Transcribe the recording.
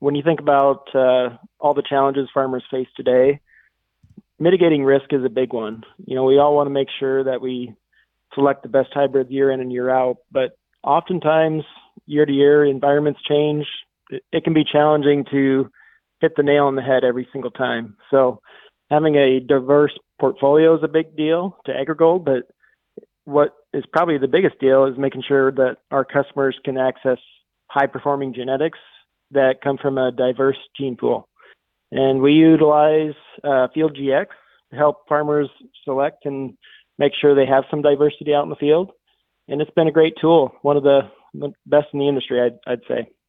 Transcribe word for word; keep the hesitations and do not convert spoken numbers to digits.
when you think about uh, all the challenges farmers face today, mitigating risk is a big one. You know, we all want to make sure that we select the best hybrid year in and year out, but oftentimes year to year environments change. It, it can be challenging to hit the nail on the head every single time. So having a diverse portfolio is a big deal to AgriGold, but what is probably the biggest deal is making sure that our customers can access high performing genetics that come from a diverse gene pool. And we utilize uh, Field G X to help farmers select and make sure they have some diversity out in the field. And it's been a great tool, one of the best in the industry, I'd, I'd say.